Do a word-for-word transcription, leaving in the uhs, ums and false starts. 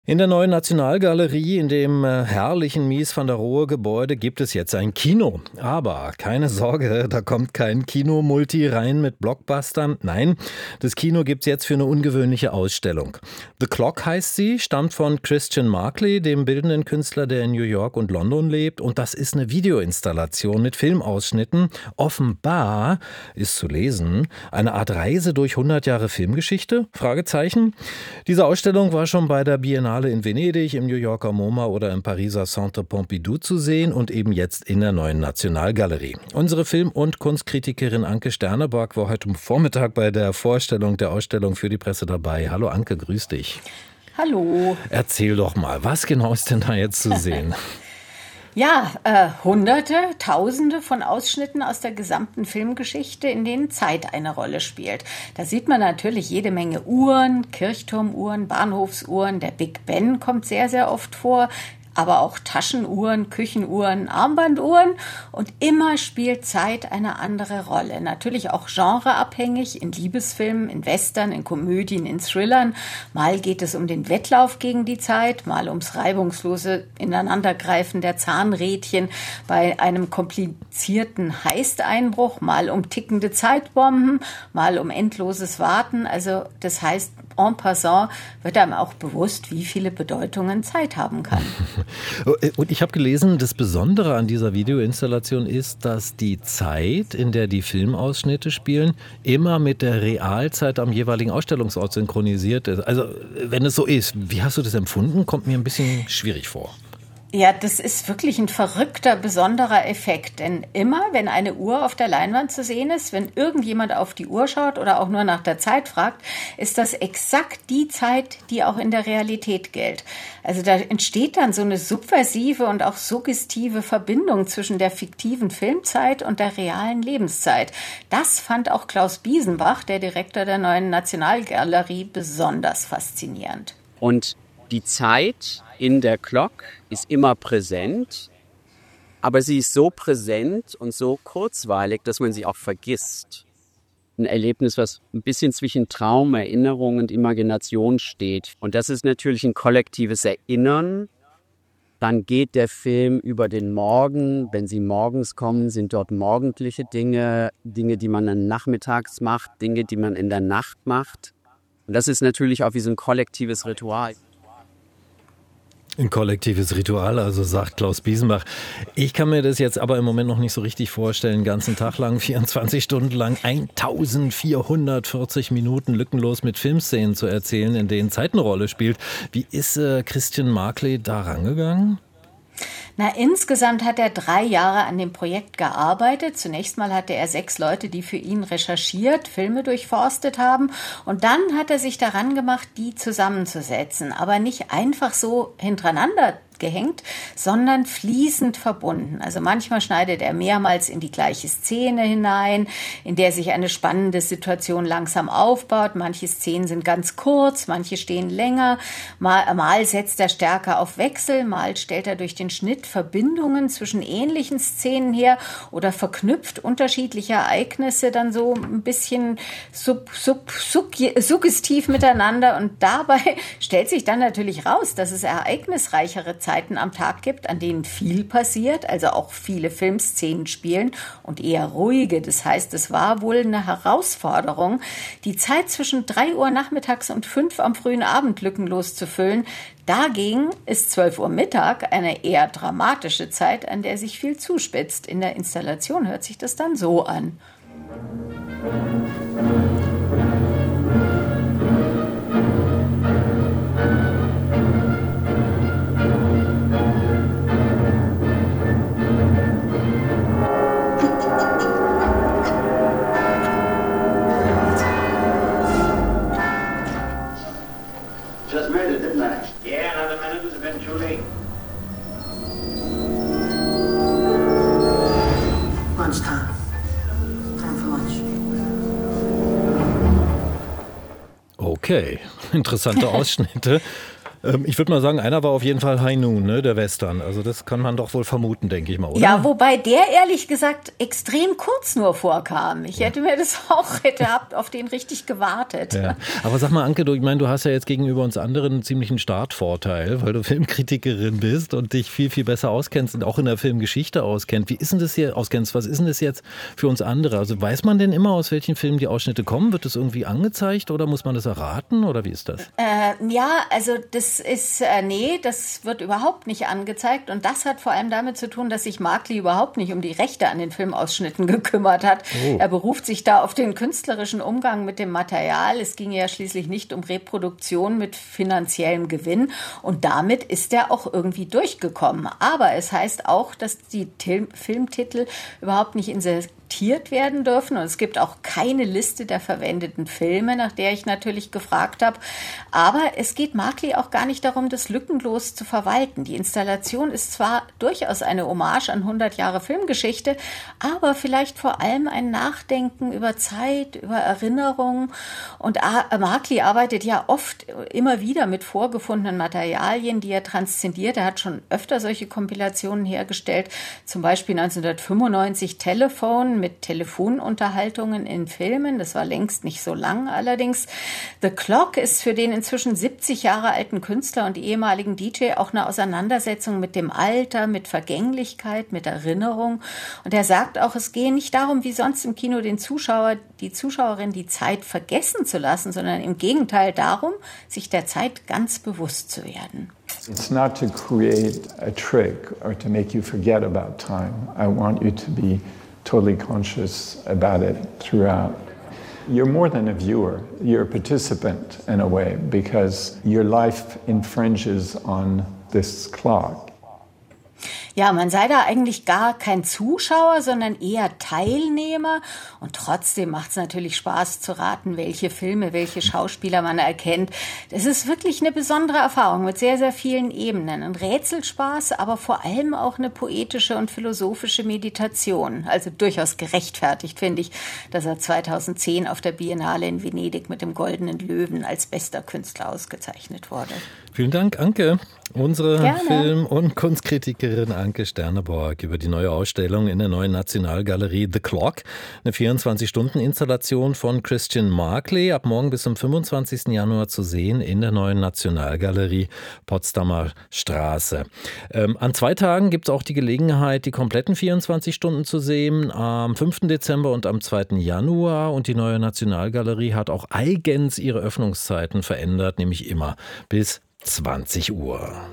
In der neuen Nationalgalerie, in dem äh, herrlichen Mies van der Rohe-Gebäude, gibt es jetzt ein Kino. Aber keine Sorge, da kommt kein Kino-Multi rein mit Blockbustern. Nein, das Kino gibt's jetzt für eine ungewöhnliche Ausstellung. The Clock heißt sie, stammt von Christian Marclay, dem bildenden Künstler, der in New York und London lebt. Und das ist eine Videoinstallation mit Filmausschnitten. Offenbar ist zu lesen eine Art Reise durch hundert Jahre Filmgeschichte? Fragezeichen. Diese Ausstellung war schon bei der Biennale in Venedig, im New Yorker MoMA oder im Pariser Centre Pompidou zu sehen und eben jetzt in der neuen Nationalgalerie. Unsere Film- und Kunstkritikerin Anke Sterneberg war heute Vormittag bei der Vorstellung der Ausstellung für die Presse dabei. Hallo Anke, grüß dich. Hallo. Erzähl doch mal, was genau ist denn da jetzt zu sehen? Ja, äh, Hunderte, Tausende von Ausschnitten aus der gesamten Filmgeschichte, in denen Zeit eine Rolle spielt. Da sieht man natürlich jede Menge Uhren, Kirchturmuhren, Bahnhofsuhren, der Big Ben kommt sehr, sehr oft vor, aber auch Taschenuhren, Küchenuhren, Armbanduhren und immer spielt Zeit eine andere Rolle. Natürlich auch genreabhängig, in Liebesfilmen, in Western, in Komödien, in Thrillern. Mal geht es um den Wettlauf gegen die Zeit, mal ums reibungslose Ineinandergreifen der Zahnrädchen bei einem komplizierten Heisteinbruch, mal um tickende Zeitbomben, mal um endloses Warten. Also das heißt, en passant wird einem auch bewusst, wie viele Bedeutungen Zeit haben kann. Und ich habe gelesen, das Besondere an dieser Videoinstallation ist, dass die Zeit, in der die Filmausschnitte spielen, immer mit der Realzeit am jeweiligen Ausstellungsort synchronisiert ist. Also wenn es so ist, wie hast du das empfunden? Kommt mir ein bisschen schwierig vor. Ja, das ist wirklich ein verrückter, besonderer Effekt. Denn immer, wenn eine Uhr auf der Leinwand zu sehen ist, wenn irgendjemand auf die Uhr schaut oder auch nur nach der Zeit fragt, ist das exakt die Zeit, die auch in der Realität gilt. Also da entsteht dann so eine subversive und auch suggestive Verbindung zwischen der fiktiven Filmzeit und der realen Lebenszeit. Das fand auch Klaus Biesenbach, der Direktor der neuen Nationalgalerie, besonders faszinierend. Und die Zeit in der Clock ist immer präsent, aber sie ist so präsent und so kurzweilig, dass man sie auch vergisst. Ein Erlebnis, was ein bisschen zwischen Traum, Erinnerung und Imagination steht. Und das ist natürlich ein kollektives Erinnern. Dann geht der Film über den Morgen. Wenn sie morgens kommen, sind dort morgendliche Dinge, Dinge, die man dann nachmittags macht, Dinge, die man in der Nacht macht. Und das ist natürlich auch wie so ein kollektives Ritual. Ein kollektives Ritual, also sagt Klaus Biesenbach. Ich kann mir das jetzt aber im Moment noch nicht so richtig vorstellen, den ganzen Tag lang, vierundzwanzig Stunden lang, eintausendvierhundertvierzig Minuten lückenlos mit Filmszenen zu erzählen, in denen Zeit eine Rolle spielt. Wie ist äh, Christian Marclay da rangegangen? Na, insgesamt hat er drei Jahre an dem Projekt gearbeitet. Zunächst mal hatte er sechs Leute, die für ihn recherchiert, Filme durchforstet haben. Und dann hat er sich daran gemacht, die zusammenzusetzen. Aber nicht einfach so hintereinander gehängt, sondern fließend verbunden. Also manchmal schneidet er mehrmals in die gleiche Szene hinein, in der sich eine spannende Situation langsam aufbaut. Manche Szenen sind ganz kurz, manche stehen länger. Mal, mal setzt er stärker auf Wechsel, mal stellt er durch den Schnitt Verbindungen zwischen ähnlichen Szenen her oder verknüpft unterschiedliche Ereignisse dann so ein bisschen sub, sub, sub, suggestiv miteinander. Und dabei stellt sich dann natürlich raus, dass es ereignisreichere Zeiten am Tag gibt, an denen viel passiert, also auch viele Filmszenen spielen und eher ruhige. Das heißt, es war wohl eine Herausforderung, die Zeit zwischen drei Uhr nachmittags und fünf am frühen Abend lückenlos zu füllen. Dagegen ist zwölf Uhr Mittag eine eher dramatische Zeit, an der sich viel zuspitzt. In der Installation hört sich das dann so an. Just made it, didn't I? Yeah, another minute would have been too late. Lunchtime. Time for lunch. Okay, interessante Ausschnitte. Ähm, ich würde mal sagen, einer war auf jeden Fall High Noon, ne, der Western. Also das kann man doch wohl vermuten, denke ich mal, oder? Ja, wobei der ehrlich gesagt extrem kurz nur vorkam. Ich hätte mir das auch, hätte auf den richtig gewartet. Ja. Aber sag mal, Anke, du, ich meine, du hast ja jetzt gegenüber uns anderen einen ziemlichen Startvorteil, weil du Filmkritikerin bist und dich viel, viel besser auskennst und auch in der Filmgeschichte auskennst. Wie ist denn das hier auskennst? Was ist denn das jetzt für uns andere? Also weiß man denn immer, aus welchen Filmen die Ausschnitte kommen? Wird das irgendwie angezeigt oder muss man das erraten oder wie ist das? Äh, ja, also das ist, äh, nee, das wird überhaupt nicht angezeigt und das hat vor allem damit zu tun, dass sich Markley überhaupt nicht um die Rechte an den Filmausschnitten gekümmert hat. Oh. Er beruft sich da auf den künstlerischen Umgang mit dem Material. Es ging ja schließlich nicht um Reproduktion mit finanziellem Gewinn und damit ist er auch irgendwie durchgekommen. Aber es heißt auch, dass die Til- Filmtitel überhaupt nicht insertiert werden dürfen und es gibt auch keine Liste der verwendeten Filme, nach der ich natürlich gefragt habe. Aber es geht Markley auch gar nicht darum, das lückenlos zu verwalten. Die Installation ist zwar durchaus eine Hommage an hundert Jahre Filmgeschichte, aber vielleicht vor allem ein Nachdenken über Zeit, über Erinnerungen. Und Markley arbeitet ja oft immer wieder mit vorgefundenen Materialien, die er transzendiert. Er hat schon öfter solche Kompilationen hergestellt, zum Beispiel neunzehnhundertfünfundneunzig Telephone mit Telefonunterhaltungen in Filmen. Das war längst nicht so lang allerdings. The Clock ist für den inzwischen siebzig Jahre alten Künstler und ehemaligen D J auch eine Auseinandersetzung mit dem Alter, mit Vergänglichkeit, mit Erinnerung. Und er sagt auch, es gehe nicht darum, wie sonst im Kino den Zuschauer, die Zuschauerin die Zeit vergessen zu lassen, sondern im Gegenteil darum, sich der Zeit ganz bewusst zu werden. It's not to create a trick or to make you forget about time. I want you to be totally conscious about it throughout. You're more than a viewer, you're a participant in a way because your life infringes on this clock. Ja, man sei da eigentlich gar kein Zuschauer, sondern eher Teilnehmer. Und trotzdem macht es natürlich Spaß zu raten, welche Filme, welche Schauspieler man erkennt. Das ist wirklich eine besondere Erfahrung mit sehr, sehr vielen Ebenen. Ein Rätselspaß, aber vor allem auch eine poetische und philosophische Meditation. Also durchaus gerechtfertigt, finde ich, dass er zweitausendzehn auf der Biennale in Venedig mit dem Goldenen Löwen als bester Künstler ausgezeichnet wurde. Vielen Dank, Anke. Unsere Gerne. Film- und Kunstkritikerin Anke Sterneborg über die neue Ausstellung in der Neuen Nationalgalerie The Clock. Eine vierundzwanzig-Stunden-Installation von Christian Markley. Ab morgen bis zum fünfundzwanzigsten Januar zu sehen in der Neuen Nationalgalerie Potsdamer Straße. Ähm, an zwei Tagen gibt es auch die Gelegenheit, die kompletten vierundzwanzig Stunden zu sehen. Am fünften Dezember und am zweiten Januar. Und die Neue Nationalgalerie hat auch eigens ihre Öffnungszeiten verändert, nämlich immer bis zwanzig Uhr.